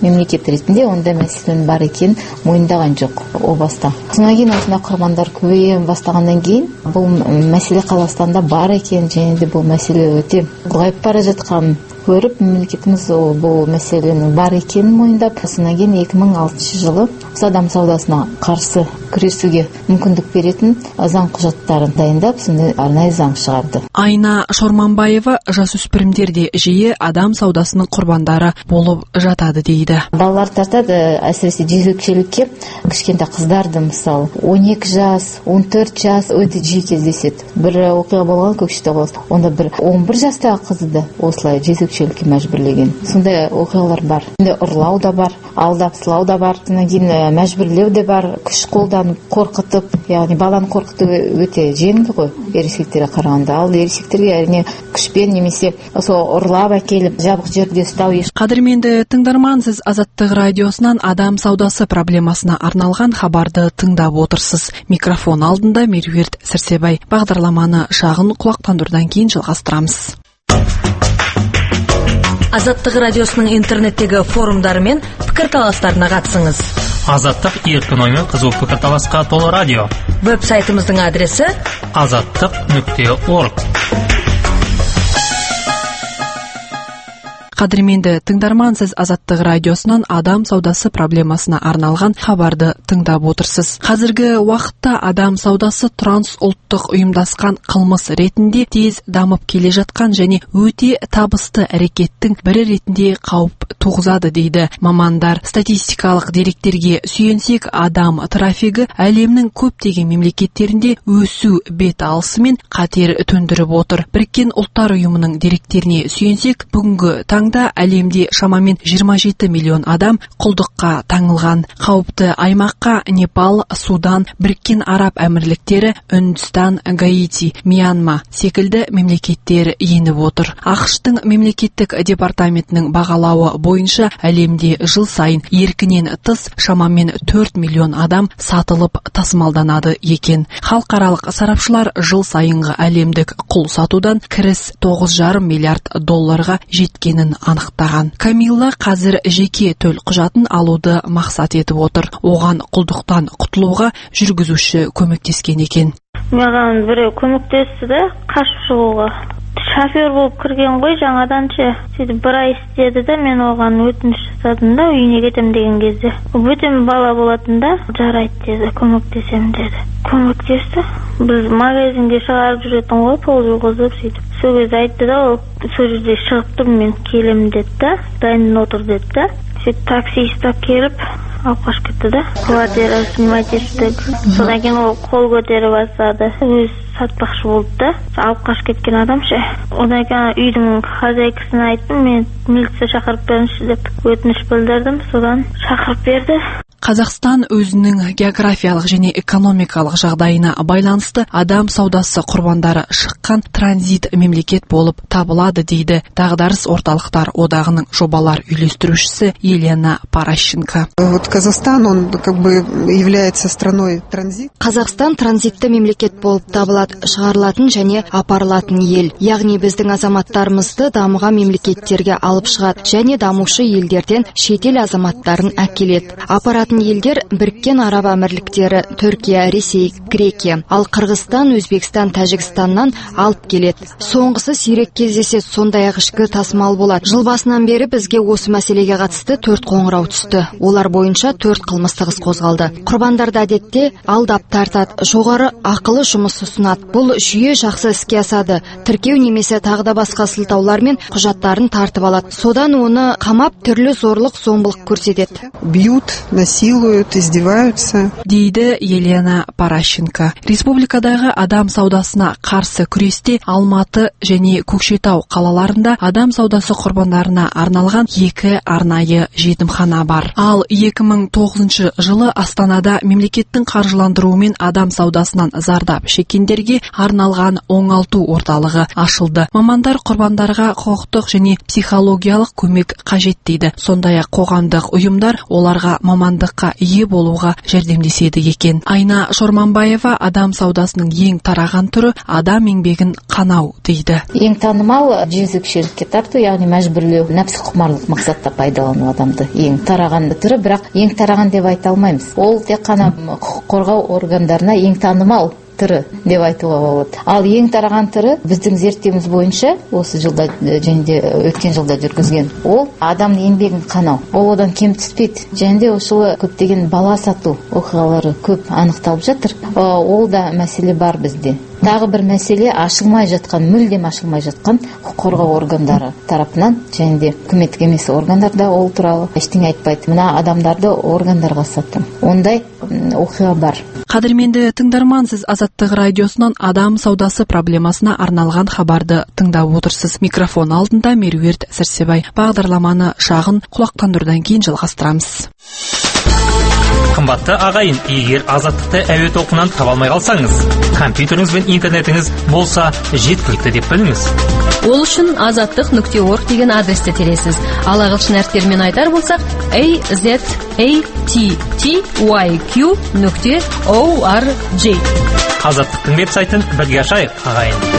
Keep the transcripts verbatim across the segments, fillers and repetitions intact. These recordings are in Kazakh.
мемлекет ретинде ондай маселенин бар экенин мойындаган жок о баста. Андан кийин осундай курмандар көбөйө баштагандан кийин бул маселе Казакстанда бар экен және де бул маселе өтө улгайып бара жатканын көрүп, мемлекетimiz бул маселенин бар экенин мойындап, андан кийин эки миң алтынчы жылы адам саудасына каршы күрөшүүгө мүмкүндүк беретін заң құжаттарын дайындап, сондай арнайы заң шығарды. Айна Шорманбаева жасөспірімдерде жиі адам саудасының құрбандары болып жатады дейді. Балалар тартады, әсіресе жезөкшелікке кішкентай қыздарды, мысалы он екі жас, он төрт жас өте жиі кездеседі. Бір оқиға болған Көкшетауда, онда бір он бір жастағы қызды осылай жезөкшелікке мәжбүрлеген. Сондай оқиғалар бар. Ұрлау да бар, алдап сылау да бар, содан кейін мәжбүрлеу де бар, күш қолданып қорқытып, яғни баланы қорқыту өте жеңіл ғой ересектерге қарағанда. Ал ересектерге әрине күшпен немесе сол ұрлап әкеліп жабық жерде ұстау еш. Қадірменді тыңдарман, сіз Азаттық радиосынан адам саудасы проблемасына арналған хабарды тыңдап отырсыз. Микрофон алдында Меруерт Сәрсебай. Бағдарламаны шағын құлақтандырдан кейін жалғастырамыз. Азаттық радиосының интернеттегі форумдары мен пікірталастарына қатысыңыз. Азаттық еркін оймен қызу пікірталасқа толы радио. Веб-сайтымыздың адресі азаттық нүкте орг. Қадірменді тыңдарман, сіз Азаттық радиосынан адам саудасы проблемасына арналған хабарды тыңдап отырсыз. Қазіргі уақытта адам саудасы трансұлттық ұйымдасқан қылмыс ретінде тез дамып келе жатқан және өте табысты әрекеттің бірі ретінде қауіп туғызады дейді мамандар. Статистикалық деректерге сүйенсек, адам трафигі әлемнің көптеген мемлекеттерінде өсу бет алысымен қатер төндіріп отыр. Біріккен ұлттар ұйымының деректеріне сүйенсек, бүгінгі таң әлемде шамамен жиырма жеті миллион адам құлдыққа таңылған. Қауіпті аймаққа Непал, Судан, Біріккен Араб Әмірліктері, Үндістан, Гаити, Мьянма секілді мемлекеттер еніп отыр. ақш-тың мемлекеттік департаментінің бағалауы бойынша әлемде жыл сайын еркінен тыс шамамен төрт миллион адам сатылып тасымалданады екен. Халықаралық сарапшылар жыл сайынғы әлемдік құл сатудан кіріс тоғыз жарым миллиард долларға жеткенін анықтаған. Камилла қазір жеке төл құжатын алуды мақсат етіп отыр. Оған құлдықтан құтылуға жүргізуші көмектескен екен. Маған біреу көмектесті де қашып шығуға. Шофер болып кірген ғой жаңадан ше. Сөйтіп бір ай істеді де, мен оған өтініш жасадым да, үйіне кетем деген кезде. Бөтен бала болатын да, жарайды деді, көмектесем деді. Көмектесті. Біз магазинге шығарып жүретін ғой, пол жуғызып сөйтіп. Сол кезде айтты да, ол сол жерде шығып тұр, мен келем деді да, дайын отыр деді да. Сөйтіп таксист келіп алып қашып кетті да. Квартира снимать еттік. Содан кейін ол қол көтере бастады. Өз сатпақшы болды да. Алып қашып кеткен адам ше. Одан кейін үйдің хозяйкасына айттым, мен милиция шақырып беріңізші деп өтініш білдірдім. Содан шақырып берді. Қазақстан өзінің географиялық және экономикалық жағдайына байланысты адам саудасы құрбандары шыққан транзит мемлекет болып табылады дейді Дағдарыс орталықтар одағының жобалар үйлестірушісі Елена Паращенко. Вот Казахстан, он как бы является страной транзит. Қазақстан транзитті мемлекет болып табылады, шығарылатын және апарылатын ел. Яғни біздің азаматтарымызды дамыған мемлекеттерге алып шығады және дамушы елдерден шетел азаматтарын әкеледі. Апаратын елдер Біріккен Араб Әмірліктері, Түркия, Ресей, Грекия, ал Қырғызстан, Өзбекстан, Тәжікстаннан алып келеді. Соңғысы сирек кездеседі, сондай-ақ ішкі тасымал болады. Жыл басынан бері бізге осы мәселеге қатысты төрт қоңырау түсті. Олар бойынша төрт қылмыстық іс қозғалды. Құрбандарды әдетте алдап тартады, жоғары ақылы жұмыс ұсынады. Бұл жүйе жақсы іске асады. Тіркеу немесе тағы да басқа сылтаулармен құжаттарын тартып алады. Содан оны қамап түрлі зорлық, зомбылық көрсетеді. Бьют, насилуют, издеваются. Дейді Елена Паращенко. Республикадағы адам саудасына қарсы күресте Алматы және Көкшетау қалаларында адам саудасы құрбандарына арналған екі арнайы жетімхана бар. Ал екі мың тоғызыншы жылы Астанада мемлекеттің қаржыландыруымен адам саудасынан зардап шеккендерге арналған оңалту орталығы ашылды. Мамандар құрбандарға құқықтық және психологиялық көмек қажет дейді. Сондай-ақ қоғамдық ұйымдар оларға мамандық мамандыққа ие болуға жәрдемдеседі екен. Айна Шорманбаева адам саудасының ең тараған түрі адам еңбегін қанау дейді. Ең танымал жезөкшелікке тарту, яғни мәжбүрлеу, нәпсі құмарлық мақсатта пайдалану адамды ең тараған түрі, бірақ ең тараған деп айта алмаймыз. Ол тек қана құқық қорғау органдарына ең танымал түрі деп айтуға болады. Ал ең тараған түрі біздің зерттеуіміз бойынша осы жылда және де өткен жылда жүргізген, ол адамның еңбегін қанау. Ол одан кем түспейді. Және де осы көптеген бала сату оқиғалары көп анықталып жатыр. Ол да мәселе бар бізде. Тағы бір мәселе ашылмай жатқан, мүлдем ашылмай жатқан құқық қорғау органдары тарапынан, және де үкіметтік емес органдарда ол туралы ештеңе айтпайды. Мына адамдарды органдарға сату. Ондай оқиға бар. Қадірменді тыңдарман, сіз Азаттық радиосынан адам саудасы проблемасына арналған хабарды тыңдап отырсыз. Микрофон алдында Меруерт Сәрсебай. Бағдарламаны шағын құлақтандырудан кейін жалғастырамыз. Қымбатты ағайын, егер Азаттықты әуе толқынынан таба алмай қалсаңыз, компьютеріңіз бен интернетіңіз болса жеткілікті деп біліңіз. Ол үшін азаттық нүкте орг деген адресті тересіз. Ал ағылшын әріптерімен айтар болсақ a z a t t y q нүкте org. Азаттықтың веб-сайтын бірге ашайық, ағайын.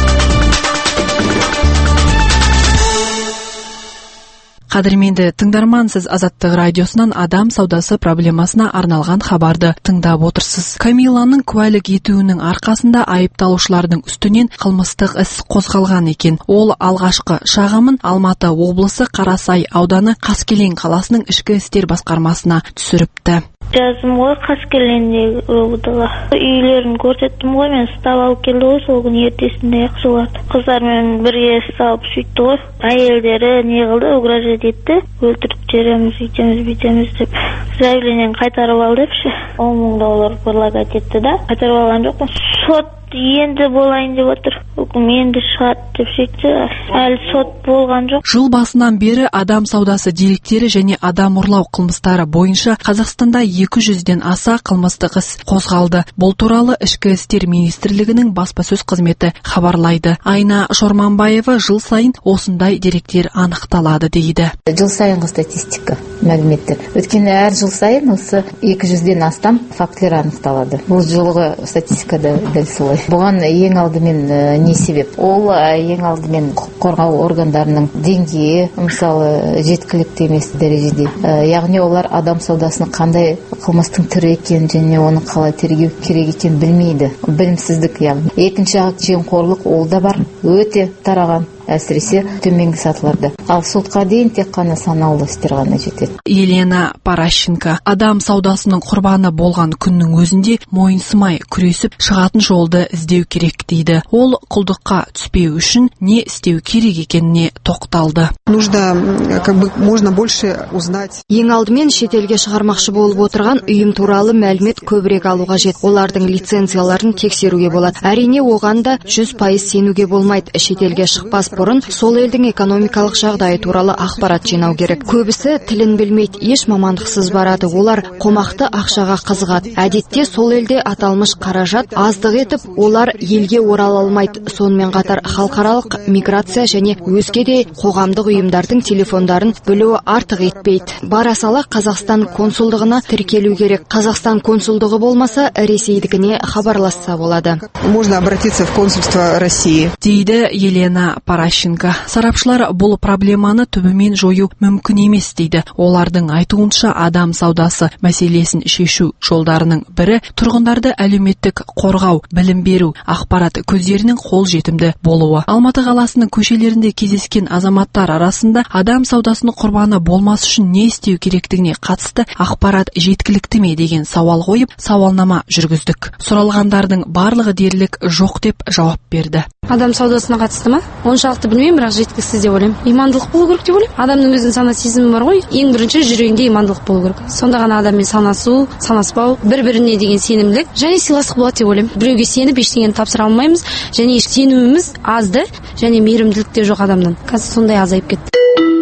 Қадірменді тыңдарман, сіз Азаттық радиосынан адам саудасы проблемасына арналған хабарды тыңдап отырсыз. Камиланың куәлік етуінің арқасында айыпталушылардың үстінен қылмыстық іс қозғалған екен. Ол алғашқы шағымын Алматы облысы Қарасай ауданы Қаскелең қаласының ішкі істер басқармасына түсіріпті. Жаздым ғой Қаскелеңдегі өбудыға. Үйлерін көрсеттім ғой, мен ұстап алып келді ғой, сол күн ертесінде жылады. Қыздармен бірге ұсталып сөйтті ғой. Әйелдері не қылды, угрожать етті. Өлтіріп жереміз, үйтеміз, бүйтеміз деп. Заявлениені қайтарып ал депші. он мың доллар предлагать етті да. Қайтарып алған жоқпын. Сот енді болайын деп отыр. Үкім енді шығады деп сөйтті. Әлі сот болған жоқ. Жыл басынан бері адам саудасы деректері және адам ұрлау қылмыстары бойынша Қазақстанда екі жүзден аса қылмыстық іс қозғалды. Бұл туралы Ішкі істер министрлігінің баспасөз қызметі хабарлайды. Айна Шорманбаева жыл сайын осындай деректер анықталады дейді. Жыл сайынғы статистика мәліметтер. Өткенде әр жыл сайын осы екі жүзден астам фактілер анықталады. Бұл жылғы статистикада дәл солай. Бұған ең алдымен не себеп? Ол ең алдымен құқық қорғау органдарының деңгейі, мысалы жеткілікті емес дәрежеде. Яғни олар адам саудасының қандай қылмыстың түрі екенін және оны қалай тергеу керек екенін білмейді. Білімсіздік яғни. Екінші жемқорлық ол да бар, өте тараған. Әсіресе төменгі сатыларда. Ал сотқа дейін тек қана санаулы істер ғана жетеді. Елена Паращенко адам саудасының құрбаны болған күннің өзінде мойынсымай күресіп шығатын жолды іздеу керек дейді. Ол құлдыққа түспеу үшін не істеу керек екеніне тоқталды. Нужно, как бы, можно больше узнать. Ең алдымен шетелге шығармақшы болып отырған ұйым туралы мәлімет көбірек алуға жет. Олардың лицензияларын тексеруге болады. Әрине оған да жүз пайыз сенуге болмайды. Шетелге шықпас бұрын сол елдің экономикалық жағдайы туралы ақпарат жинау керек. Көбісі тілін білмейді, еш мамандықсыз барады. Олар қомақты ақшаға қызығады. Әдетте сол елде аталмыш қаражат аздық етіп, олар елге орала алмайды. Сонымен қатар халықаралық миграция және өзге де қоғамдық ұйымдардың телефондарын білуі артық етпейді. Бара сала Қазақстан консулдығына тіркелу керек. Қазақстан консулдығы болмаса, Ресейдікіне хабарласса болады. Можно обратиться в консульство России. Дейді Елена Паращенко. Сарапшылар бұл проблеманы түбімен жою мүмкін емес дейді. Олардың айтуынша адам саудасы мәселесін шешу жолдарының бірі тұрғындарды әлеуметтік қорғау, білім беру, ақпарат көздерінің қол жетімді болуы. Алматы қаласының көшелерінде кездескен азаматтар арасында адам саудасының құрбаны болмас үшін не істеу керектігіне қатысты ақпарат жеткілікті ме деген сауал қойып, сауалнама жүргіздік. Сұралғандардың барлығы дерлік жоқ деп жауап берді. Адам саудасына қатысты ма? Оншалықты білмеймін, бірақ жеткіліксіз деп ойлаймын. Имандылық болу керек деп ойлаймын. Адамның өзінің сана сезімі бар ғой. Ең бірінші жүрегінде имандылық болу керек. Сонда ғана адаммен санасу, санаспау, бір-біріне деген сенімділік және сыйластық болады деп ойлаймын. Біреуге сеніп ештеңені тапсыра алмаймыз, және сеніміміз азды, және мейірімділік те жоқ адамнан. Қазір сондай азайып кетті.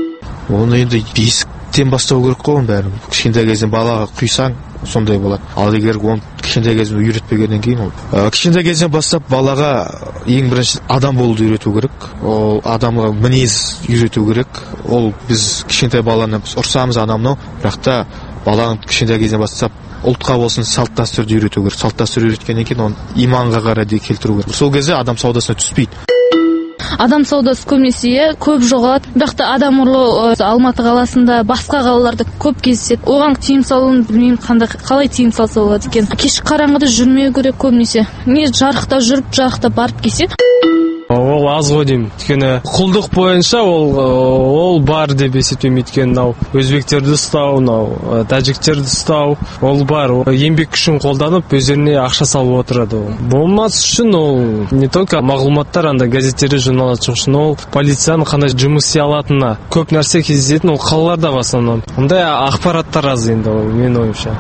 Оны енді бесіктен бастау керек қой бәрін. Кішкентай кезден балаға құйсаң, сондай болады. Ал егер оны кішкентай кезден үйретпегеннен кейін ол. Ә, кішкентай кезден бастап балаға ең бірінші адам болуды үйрету керек. Ол адамға мінез үйрету керек. Ол біз кішкентай баланы ұрсамыз анамнау, бірақ та баланы кішкентай кезден бастап ұлтқа болсын салт дәстүрді үйрету керек. Салт дәстүр үйреткеннен кейін оны иманға қарай де келтіру керек. Сол кезде адам саудасына түспейді. Адам саудасы көбінесе көп жоғалады. Бірақ та адам ұрлығы Алматы қаласында, басқа қалаларда көп кездеседі. Оған тыйым салуын білмеймін, қандай қалай тыйым салса болады екен. Кешкі қараңғыда жүрмеу керек көбінесе. Не жарықта жүріп, жарықта барып келсе. Ол аз ғой деймін. Өйткені құлдық бойынша ол ол бар деп есептеймін. Өйткені мынау өзбектерді ұстау, мынау тәжіктерді ұстау, ол бар. Еңбек күшін қолданып, өздеріне ақша салып отырады. Болмас үшін ол не только мағлұматтар анда газеттерде, журналда шығу үшін, ол полицияның қандай жұмыс істей алатынына көп нәрсе кездесетін, ол қалаларда в основном. Ондай ақпараттар аз енді, мен ойымша.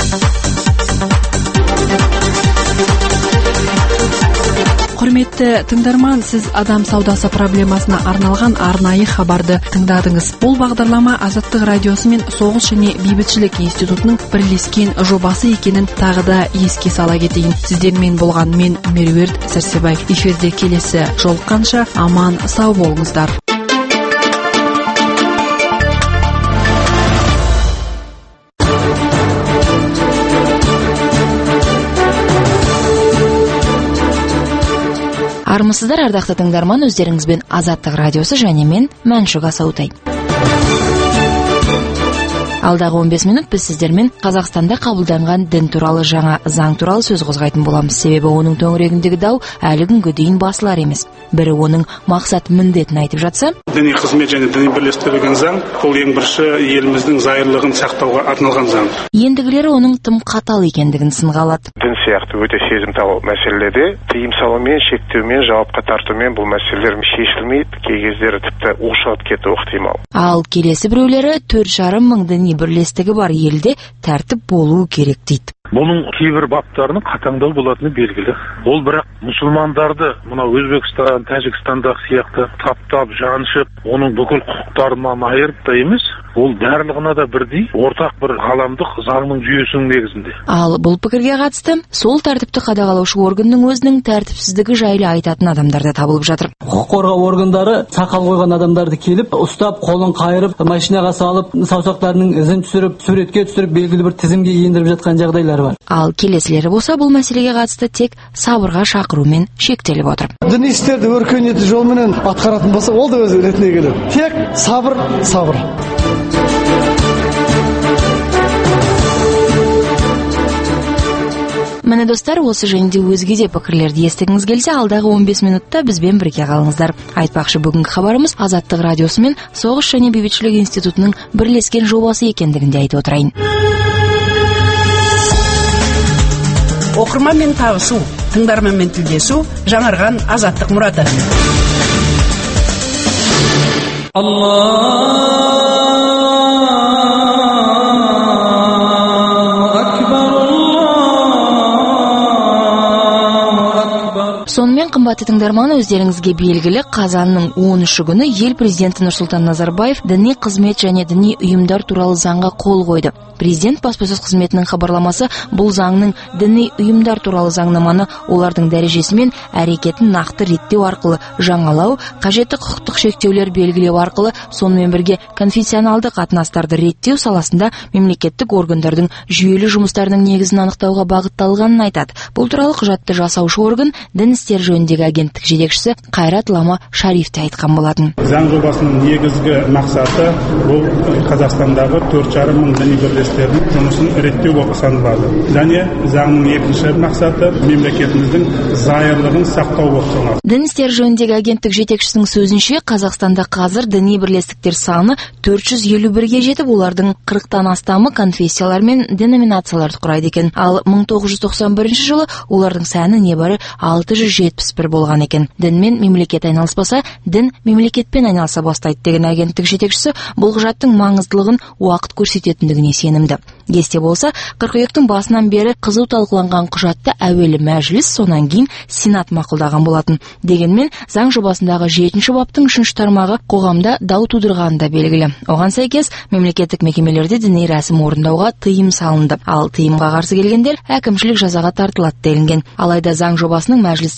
Құрметті тыңдарман, сіз адам саудасы проблемасына арналған арнайы хабарды тыңдадыңыз. Бұл бағдарлама Азаттық радиосы мен Соғыс және бейбітшілік институтының бірлескен жобасы екенін тағы да еске сала кетейін. Сіздермен болған мен Меруерт Сәрсебай. Эфирде келесі жолыққанша аман сау болыңыздар. Армысыздар, ардақты тыңдарман, өздеріңізбен Азаттық радиосы және мен Мәншүк Асаутай. Алдағы он бес минут біз сіздермен Қазақстанда қабылданған дін туралы жаңа заң туралы сөз қозғайтын боламыз. Себебі оның төңірегіндегі дау әлі күнге дейін басылар емес. Бірі оның мақсат міндетін айтып жатса, діни қызмет және діни бірлестірілген заң, бұл ең бірінші еліміздің зайырлығын сақтауға арналған заң. Ендігілері оның тым қатал екендігін сынға алады. Дін сияқты өте сезімтал мәселелерде тыйым салумен, шектеумен, жауапқа тартумен бұл мәселелер шешілмейді, кей кездері тіпті ушығып кетуі ықтимал. Ал келесі біреулері төрт жарым мың діни бірлестігі бар елде тәртіп болуы керек дейді. Бұның кейбір баптарының қатаңдау болатыны белгілі. Ол бірақ мұсылмандарды мына Өзбекстан, Тәжікстандағы сияқты таптап, жаншып, оның бүкіл құқықтарынан айырып та емес, ол барлығына да бірдей ортақ бір ғаламдық заңның жүйесінің негізінде. Ал бұл пікірге қатысты сол тәртіпті қадағалаушы органның өзінің тәртіпсіздігі жайлы айтатын адамдар да табылып жатыр. Құқық қорғау органдары сақал қойған адамдарды келіп, ұстап, қолын қайырып, машинаға салып, саусақтарының ізін түсіріп, суретке түсіріп, белгілі бір тізімге ендіріп жатқан жағдайлар бар. Ал келесілері болса бұл мәселеге қатысты тек сабырға шақырумен шектеліп отыр. Діни істерді өркениетті жолменен атқаратын болса, ол да өз ретіне келеді. Тек сабыр, сабыр. Міне достар, осы жөнінде өзге де пікірлерді естігіңіз келсе, алдағы он бес минутта бізбен бірге қалыңыздар. Айтпақшы, бүгінгі хабарымыз Азаттық радиосы мен Соғыс және бейбітшілік институтының бірлескен жобасы екендігінде айтып отырайын. Оқырманмен табысу, тыңдарманмен тілдесу, жаңарған азаттық мұраты. Сонымен, қымбатты тыңдарман, өздеріңізге белгілі, қазанның он үші күні ел президенті Нұрсұлтан Назарбаев діни қызмет және діни ұйымдар туралы заңға қол қойды. Президент баспасөз қызметінің хабарламасы бұл заңның діни ұйымдар туралы заңнаманы олардың дәрежесі мен әрекетін нақты реттеу арқылы жаңалау, қажетті құқықтық шектеулер белгілеу арқылы, сонымен бірге конфессионалды қатынастарды реттеу саласында мемлекеттік органдардың жүйелі жұмыстарының негізін анықтауға бағытталғанын айтады. Бұл туралы құжатты жасаушы орган дін істер жөніндегі агенттік жетекшісі Қайрат Лама Шариф те айтқан болатын. Заң жобасының негізгі мақсаты бұл Қазақстандағы төрт жарым мың діни бірлестіктердің жұмысын реттеу болып саналады. Және заңның екінші мақсаты мемлекетіміздің зайырлығын сақтау болып саналады. Дін істер жөніндегі агенттік жетекшісінің сөзінше, Қазақстанда қазір діни бірлестіктер саны төрт жүз елу бірге жетіп, олардың қырықтан астамы конфессиялар мен деноминацияларды құрайды екен. Ал мың тоғыз жүз тоқсан бірінші жылы олардың саны небәрі алты жүз жетпіс бір болған екен. Дінмен мемлекет айналыспаса, дін мемлекетпен айналыса бастайды деген агенттік жетекшісі бұл құжаттың маңыздылығын уақыт көрсететіндігіне сенімді. Есте болса, қыркүйектің басынан бері қызу талқыланған құжатты әуелі мәжіліс, сонан кейін сенат мақұлдаған болатын. Дегенмен, заң жобасындағы жетінші баптың үшінші тармағы қоғамда дау тудырғаны да белгілі. Оған сәйкес, мемлекеттік мекемелерде діни рәсім орындауға тыйым салынды. Ал тыйымға қарсы келгендер әкімшілік жазаға тартылады делінген. Алайда заң жобасының мәжілісте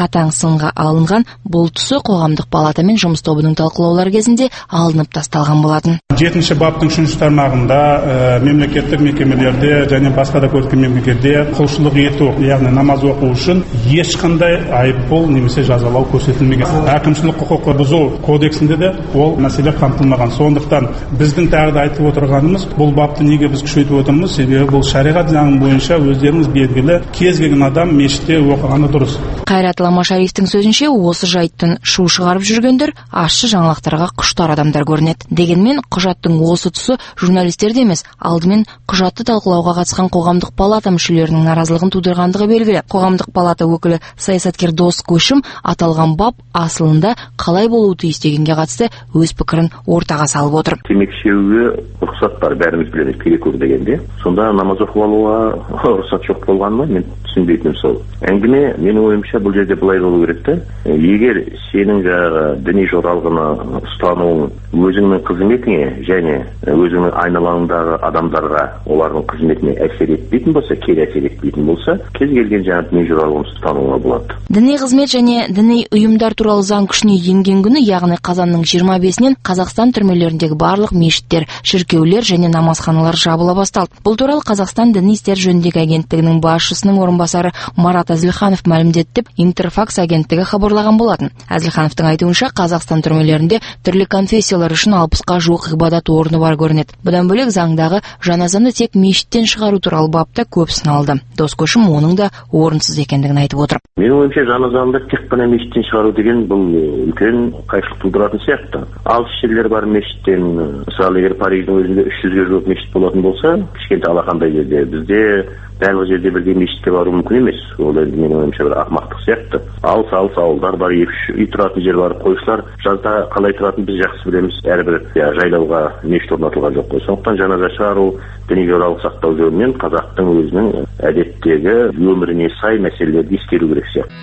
қатаң сынға алынған, бұл тұсы қоғамдық палатамен жұмыс тобының талқылаулар кезінде алынып тасталған болатын. Жетінші баптың үшінші тармағында ә, мемлекеттік мекемелерде және басқа да көрсеткен мемлекетте құлшылық ету, яғни намаз оқу үшін ешқандай айыппұл немесе жазалау көрсетілмеген. Әкімшілік құқық бұзу кодексінде де ол мәселе қамтылмаған. Сондықтан біздің тағы да айтып отырғанымыз, бұл бапты неге біз күшейтіп отырмыз? Себебі бұл шариғат заңы бойынша өздеріңіз белгілі, кез келген адам мешітте оқығаны дұрыс. Қайрат Ламашариевтің сөзінше, осы жайттың шу шығарып жүргендер ащы жаңалықтарға құштар адамдар көрінеді. Дегенмен құжаттың осы тұсы журналистерде емес, алдымен құжатты талқылауға қатысқан қоғамдық палата мүшелерінің наразылығын тудырғандығы белгілі. Қоғамдық палата өкілі саясаткер Дос Көшім аталған бап асылында қалай болуы тиіс дегенге қатысты өз пікірін ортаға салып отыр. Темекі шегуге рұқсат бар, бәріміз білеміз, керек дегенде. Сонда намаз оқып алуға рұқсат жоқ болғаны мен түсінбейтінім сол. Әңгіме менің ойымша бұл жерде былай болу керек те. Егер сенің жаңағы діни жоралғыны ұстануың өзіңнің қызметіңе және өзіңнің айналаңдағы адамдарға олардың қызметіне әсер етпейтін болса, кері әсер етпейтін болса, кез келген жаңағы діни жоралғыны ұстануға болады. Діни қызмет және діни ұйымдар туралы заң күшіне енген күні, яғни қазанның жиырма бесінен Қазақстан түрмелеріндегі барлық мешіттер, шіркеулер және намазханалар жабыла басталды. Бұл туралы Қазақстан діни істер жөніндегі агенттігінің басшысының орынбасары Марат Әзілханов мәлімдеді деп Интерфакс агенттігі хабарлаған болатын. Әзілхановтың айтуынша, Қазақстан түрмелерінде түрлі конфессиялар үшін алпысқа жуық ғибадат орны бар көрінеді. Бұдан бөлек заңдағы жаназаны тек мешіттен шығару туралы бапта көп сыналды. Дос Көшім оның да орынсыз екендігін айтып отыр. Менің ойымша жаназаны тек қана мешіттен шығару деген бұл үлкен қайшылық тудыратын сияқты. Алыс жерлер бар мешіттен, мысалы егер Париждің өзінде үш жүзге жуық мешіт болатын болса, кішкентай алақандай жерде, бізде барлық жерде бірге мешітке бару мүмкін емес. Ол енді менің ойымша бір ақымақтық сияқты. Алыс алыс ауылдар бар, екі үш үй тұратын жер бар, қойшылар жазда қалай тұратын біз жақсы білеміз. Әрбір жайлауға мешіт орнатылған жоқ қой. Сондықтан жаназа шығару, діни жоралғы сақтау жөнінен қазақтың өзінің әдеттегі өміріне сай мәселелерді ескеру керек сияқты.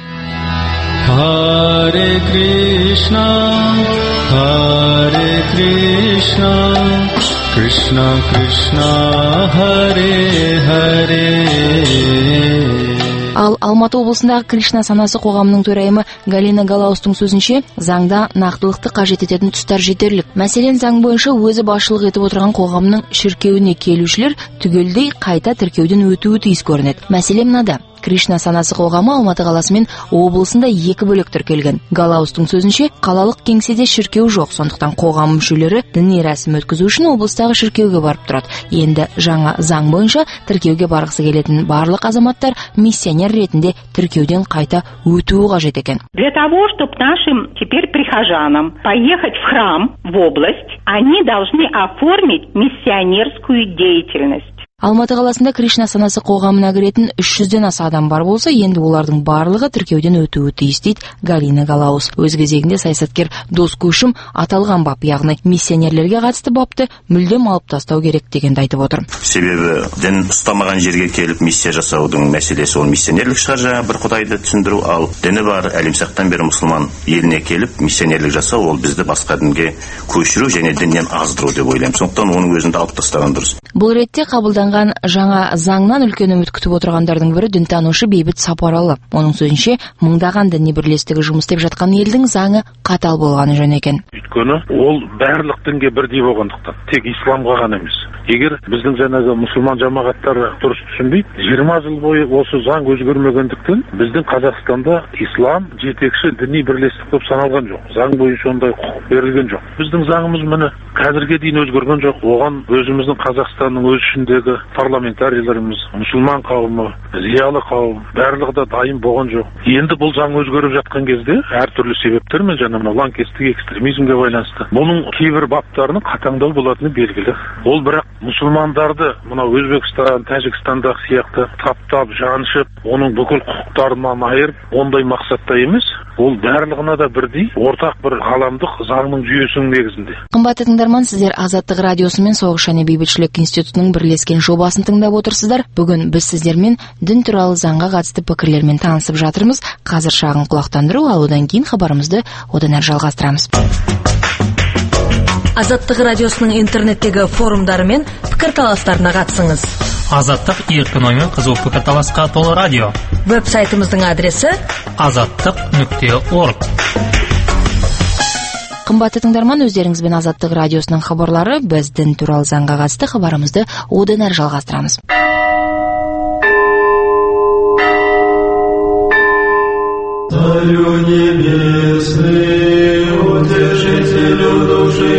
Hare Krishna, Hare Krishna, Krishna Krishna, Hare Hare. Ал Алматы облысындағы Кришна санасы қоғамының төрайымы Галина Галаустың сөзінше, заңда нақтылықты қажет ететін тұстар жетерлік. Мәселен, заң бойынша өзі басшылық етіп отырған қоғамның шіркеуіне келушілер түгелдей қайта тіркеуден өтуі тиіс көрінеді. Мәселе мынада: Кришна санасы қоғамы Алматы қаласы мен облысында екі бөлек тіркелген. Галаустың сөзінше, қалалық кеңседе шіркеу жоқ, сондықтан қоғам мүшелері діни рәсім өткізу үшін облыстағы шіркеуге барып тұрады. Енді жаңа заң бойынша тіркеуге барғысы келетін барлық азаматтар миссионер ретінде тіркеуден қайта өтуі қажет екен. Для того, чтобы нашим теперь прихожанам поехать в храм, в область, они должны оформить миссионерскую деятельность. Алматы қаласында Кришна санасы қоғамына кіретін үш жүзден аса адам бар болса, енді олардың барлығы тіркеуден өтуі тиіс дейді Галина Галаус. Өз кезегінде саясаткер Дос Көшім аталған бап, яғни миссионерлерге қатысты бапты мүлдем алып тастау керек дегенді айтып отыр. Себебі дін ұстамаған жерге келіп миссия жасаудың мәселесі ол миссионерлік шығар, жаңа бір құдайды түсіндіру, ал діні бар әлемсақтан бері мұсылман еліне келіп миссионерлік жасау ол бізді басқа дінге көшіру және діннен аздыру деп ойлаймын. Сондықтан оның өзінде алып тастаған дұрыс. Бұл ретте қабылданған жаңа заңнан үлкен үміт күтіп отырғандардың бірі дінтанушы Бейбіт Сапаралы. Оның сөзінше, мыңдаған діни бірлестігі жұмыс істеп жатқан елдің заңы қатал болғаны жөн екен. Өйткені ол барлық дінге бірдей болғандықтан, тек исламға ғана емес. Егер біздің жаңағы мұсылман жамағаттары дұрыс түсінбейді, жиырма жыл бойы осы заң өзгермегендіктен біздің Қазақстанда ислам жетекші діни бірлестік болып саналған жоқ. Заң бойынша ондай құқық берілген жоқ. Біздің заңымыз міне қазірге дейін өзгерген жоқ. Оған өзіміздің Қазақстанның өз ішіндегі парламентарийлеріміз, мұсылман қауымы, зиялы қауым барлығы да дайын болған жоқ. Енді бұл заң өзгеріп жатқан кезде әртүрлі себептермен жаңа мына лаңкестік экстремизмге байланысты бұның кейбір баптарының қатаңдау болатыны белгілі. Ол бірақ мұсылмандарды мына Өзбекстан, Тәжікстандағы сияқты таптап, жаншып, оның бүкіл құқықтарынан айырып, ондай мақсатта емес, ол барлығына да бірдей ортақ бір ғаламдық заңның жүйесінің негізінде. Қымбатты тыңдарман, сіздер Азаттық радиосы мен Соғыс және бейбітшілік институтының бірлескен жобасын тыңдап отырсыздар. Бүгін біз сіздермен дін туралы заңға қатысты пікірлермен танысып жатырмыз. Қазір шағын құлақтандыру, ал одан кейін хабарымызды одан әрі жалғастырамыз. Азаттық радиосының интернеттегі форумдары мен пікірталастарына қатысыңыз. Азаттық еркін оймен қызу пікірталасқа толы радио. Веб-сайтымыздың адресі азаттық нүкте орг. Қымбатты тыңдарман, өздеріңізбен Азаттық радиосының хабарлары, біз дін туралы заңға қатысты хабарымызды одан әрі жалғастырамыз. Царю небесный, утешителю души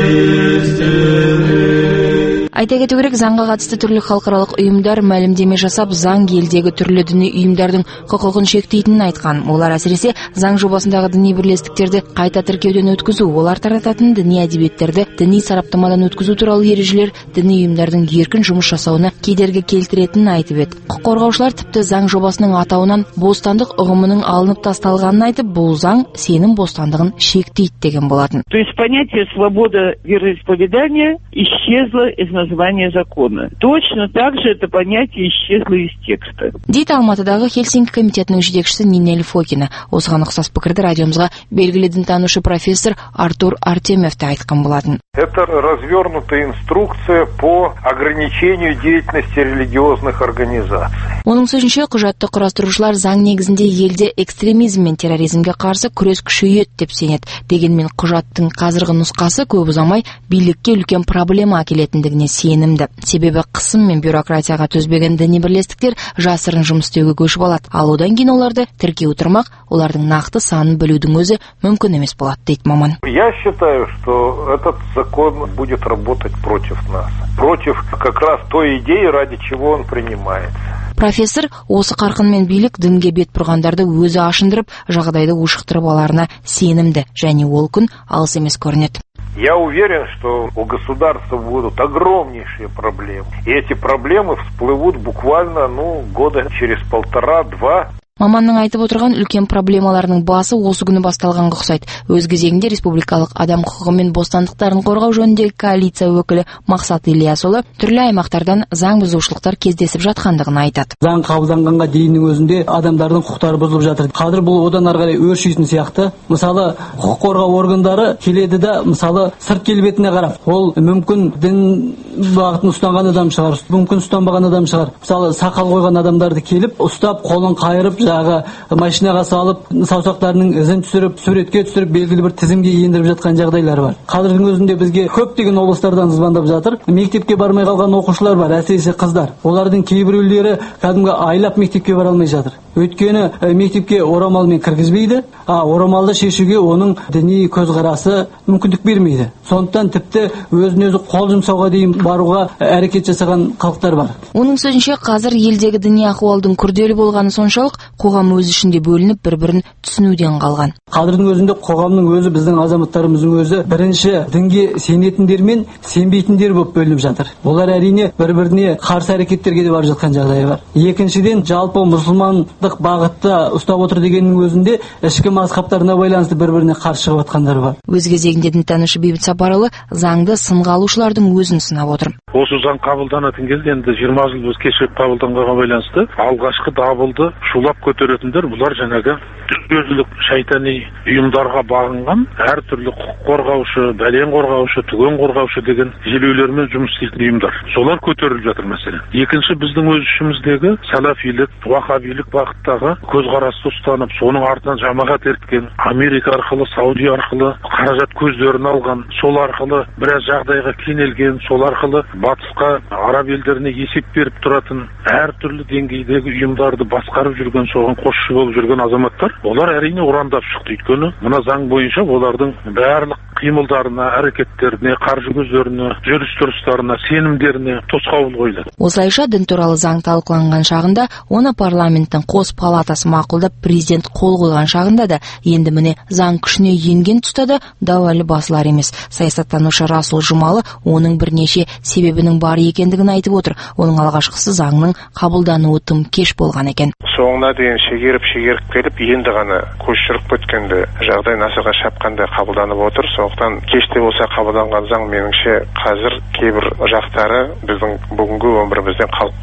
истины. Айта кету керек, заңға қатысты түрлі халықаралық ұйымдар мәлімдеме жасап, заң елдегі түрлі діни ұйымдардың құқығын шектейтінін айтқан. Олар әсіресе заң жобасындағы діни бірлестіктерді қайта тіркеуден өткізу, олар тарататын діни әдебиеттерді діни сараптамадан өткізу туралы ережелер діни ұйымдардың еркін жұмыс жасауына кедергі келтіретінін айтып еді. Құқық қорғаушылар тіпті заң жобасының атауынан бостандық ұғымының алынып тасталғанын айтып, бұл заң сенім бостандығын шектейді деген болатын. То есть понятие свобода вероисповедания исчезло из названия закона. Точно так же это понятие исчезло из текста. Дейді Алматыдағы Хельсинки комитетінің жетекшісі Нинель Фокина. Осыған ұқсас пікірді радиомызға белгілі дінтанушы профессор Артур Артемьев те айтқан болатын. Это развернутая инструкция по ограничению деятельности религиозных организаций. Оның сөзінше, құжатты құрастырушылар заң негізінде елде экстремизм мен терроризмге қарсы күрес күшейеді деп сенеді. Дегенмен құжаттың қазіргі нұсқасы көп ұзамай билікке үлкен проблема әкелетіндігіне сенімді. Себебі қысым мен бюрократияға төзбеген діни бірлестіктер жасырын жұмыс істеуге көшіп алады. Ал одан кейін оларды тіркеу тұрмақ, олардың нақты санын білудің өзі мүмкін емес болады, дейді маман. Я считаю, что этот закон будет работать против нас. Против как раз той идеи, ради чего он принимается. Профессор осы қарқынмен билік дінге бет бұрғандарды өзі ашындырып, жағдайды ушықтырып аларына сенімді, және ол күн алыс емес көрінеді. Я уверен, что у государства будут огромнейшие проблемы. И эти проблемы всплывут буквально, ну, года через полтора-два. Маманның айтып отырған үлкен проблемаларының басы осы күні басталғанға ұқсайды. Өз кезегінде республикалық адам құқығы мен бостандықтарын қорғау жөніндегі коалиция өкілі Мақсат Ильясұлы түрлі аймақтардан заң бұзушылықтар кездесіп жатқандығын айтады. Заң қабылданғанға дейіннің өзінде адамдардың құқықтары бұзылып жатыр. Қазір бұл одан ары қарай өршитін сияқты. Мысалы, құқық қорғау органдары келеді да, мысалы, сырт келбетіне қарап, ол мүмкін дін бағытын ұстанған адам шығар, мүмкін ұстанбаған адам шығар. Мысалы, сақал қойған адамдарды келіп, ұстап, қолын қайырып, жағы машинаға салып, саусақтарының ізін түсіріп, суретке түсіріп, белгілі бір тізімге ендіріп жатқан жағдайлар бар. Қазірдің өзінде бізге көптеген облыстардан звондап жатыр. Мектепке бармай қалған оқушылар бар, әсіресе қыздар. Олардың кейбіреулері кәдімгі айлап мектепке бара алмай жатыр. Өйткені мектепке орамалмен кіргізбейді, а орамалды шешуге оның діни көзқарасы мүмкіндік бермейді. Сондықтан тіпті өзін өзі қол жұмсауға дейін баруға әрекет жасаған халықтар бар. Оның сөзінше, қазір елдегі діни ахуалдың күрделі болғаны соншалық, қоғам өз ішінде бөлініп, бір-бірін түсінуден қалған. Қазірдің өзінде қоғамның өзі, біздің азаматтарымыздың өзі бірінші дінге сенетіндер мен сенбейтіндер болып бөлініп жатыр. Олар әрине бір-біріне қарсы әрекеттерге де барып жатқан жағдайы бар. Екіншіден, жалпы мұсылмандық бағытта ұстап отыр дегеннің өзінде ішкі мазхабтарына байланысты бір-біріне қарсы шығып жатқандар бар. Өз кезегінде дінтанушы Бейбіт Сапарұлы заңды сынға алушылардың өзін сынап отыр. Осы заң қабылданатын кезде енді жиырма жыл біз кешігіп қабылданғанға байланысты алғашқы дабылды шулап көтеретіндер бұлар жаңағы дүниежүзілік шайтани ұйымдарға бағынған әртүрлі құқық қорғаушы, бәлен қорғаушы, түген қорғаушы деген желеулермен жұмыс істейтін ұйымдар. Солар көтеріліп жатыр мәселе. Екінші, біздің өз ішіміздегі салафилік, уахабилік бағыттағы көзқарасты ұстанып, соның артынан жамағат ерткен, Америка арқылы, Сауди арқылы қаражат көздерін алған, сол арқылы біраз жағдайға кенелген, сол арқылы батысқа, араб елдеріне есеп беріп тұратын әртүрлі деңгейдегі ұйымдарды басқарып жүрген, соған қосшы болып жүрген азаматтар, олар әрине ұрандап шықты. Өйткені мына заң бойынша олардың барлық қимылдарына, әрекеттеріне, қаржы көздеріне, жүріс-тұрыстарына, сенімдеріне тосқауыл қойды. Осылайша дін туралы заң талқыланған шағында, оны парламенттің қос палатасы мақұлдап, президент қол қойған шағында да, енді міне заң күшіне енген тұста да дау әлі басылар емес. Саясаттанушы Расул Жұмалы оның бірнеше себебінің бар екендігін айтып отыр. Оның алғашқысы заңның қабылдануы тым кеш болған екен. Соңына дейін шегеріп-шегеріп келіп, енді ғана көшіріп кеткенде жағдай насырға шапқанда қабылданып отыр. Сондықтан кеште болса қабылданған заң меніңше қазір кейбір жақтары біздің бүгінгі өмірімізден қалып қалды.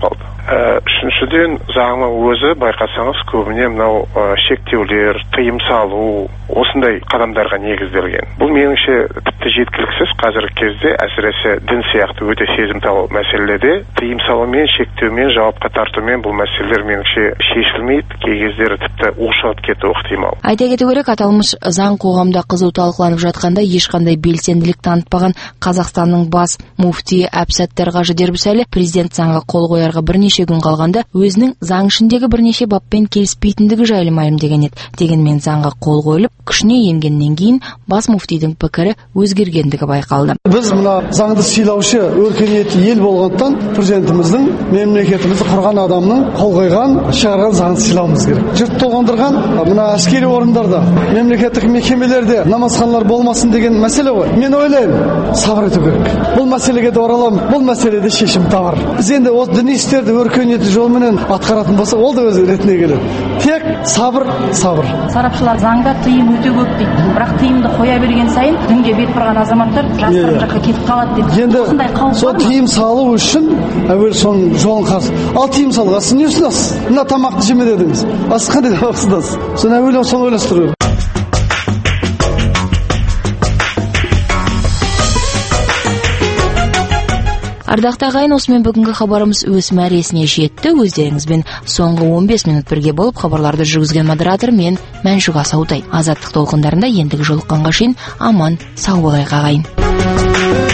Үшіншіден, заңның өзі байқасаңыз көбіне мынау шектеулер, тыйым салу, осындай қадамдарға негізделген. Бұл меніңше тіпті жеткіліксіз. Қазіргі кезде әсіресе дін сияқты өте сезімтал мәселелерде тыйым салумен, шектеумен, жауапқа тартумен бұл мәселелер меніңше шешілмейді. Кей кездері тіпті ушығып кетуі ықтимал. Айта кету керек, аталмыш заң қоғамда қызу талқыланып жатқанда ешқандай белсенділік танытпаған Қазақстанның бас муфтиі Әбсаттар Қажы Дербісәлі президент заңға қол қоярға бірнеше күн қалғанда өзінің заң ішіндегі бірнеше баппен келіспейтіндігі жайлы мәлімдеген еді. Дегенмен заңға қол қойылып, күшіне енгеннен кейін бас муфтидің пікірі өзгергендігі байқалды. Біз мына заңды сыйлаушы өркениетті ел болғандықтан президентіміздің мемлекетімізді құрған адамның қол қойған, шығарған заңды сыйлауымыз керек. Жұрт толғандырған мына әскери орындарда, мемлекеттік мекемелерде намазханалар болмасын деген мәселе ғой. Мен ойлаймын, сабыр ету керек. Бұл мәселеге де ораламын, бұл мәселеде шешім табар. Біз енді осы діни істерді өркениетті жолменен атқаратын болса, ол да өз ретіне келеді. Тек сабыр, сабыр. Сарапшылар заңда тыйым өте көп дейді. Бірақ тыйымды қоя берген сайын дінге бет бұрған азаматтар жастан жаққа кетіп қалады дейді. Енді сол тыйым салу үшін әуел соның жолын қарсы. Ал тыйым салуға сіз не ұсынасыз? Мына тамақты жеме дедіңіз. Ас қандай тамақ ұсынасыз? Соны әуелен соны ойластыру керек. Ардақты ағайын, осымен бүгінгі хабарымыз өз мәресіне жетті. Өздеріңізбен соңғы он бес минут бірге болып хабарларды жүргізген модератор мен Мәншүк Асаутай. Азаттық толқындарында ендігі жолыққанға шейін аман сау болайық ағайын.